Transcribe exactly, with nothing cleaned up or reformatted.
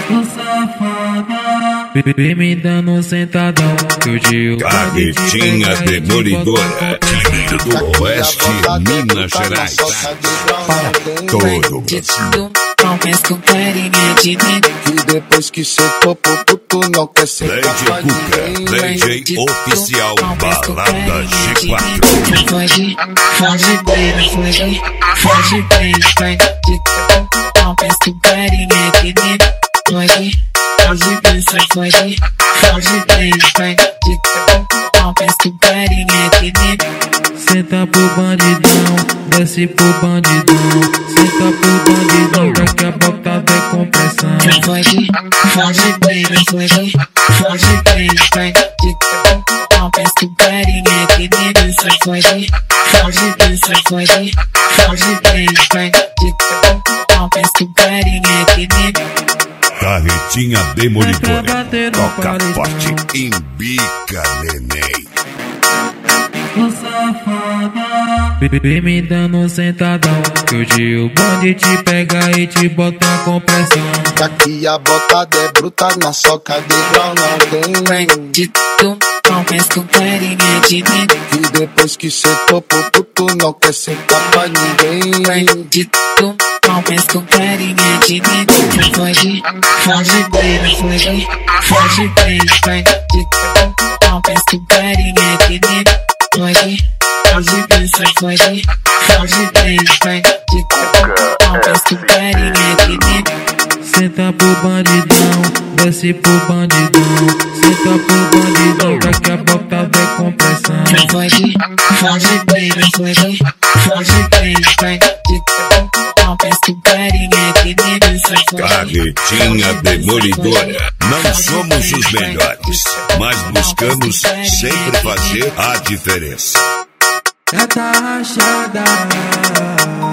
Ô safada, vem me dando sentadão que o dia Carretinha demolidora, time do Oeste, Minas Gerais. Para todo Brasil. Mas com carinha de dentro. E depois que cê topou, puto não quer ser D J Cuca, D J oficial Balada G quatro. Foge, foge bem, foge, foge bem, vai de não pensa com carinha de dentro. Foge, foge bem, foge, foge bem, vai de não pensa com carinha de dentro. Senta pro bandidão, desce pro bandidão. Senta pro bandidão, daqui a pouco tá decompressão. Foge, foge bem, foge, foge bem, vai de não pensa com carinha de dentro. Foge, foge bem, foge, foge bem, vai de não pensa com carinha de dentro. Carretinha demolidora, toca forte, embica neném. Ô safada, vem me dando sentadão que o dia o bonde te pega e te bota a compressão. Daqui a botada é bruta, na soca de grau não tem. Vai de tu, não pensa com carinha de dentro. E depois que cê topou, puto não quer sentar pra ninguém. Vai de tu, não pensa com carinha de dentro. Foge, foge bem, foge, foge bem, vai de tu, não pensa com carinha de dentro. Foge, foge bem, foge, foge bem, vai de tu, não pensa com carinha de dentro. Senta pro bandidão, desce pro bandidão. Senta pro bandidão, daqui a pouco tá decompressão. Foge, foge bem, foge, foge bem, vai de tu, não pensa com carinha de dentro. Carretinha demolidora, não somos os melhores, mas buscamos sempre fazer a diferença. Já tá rachada.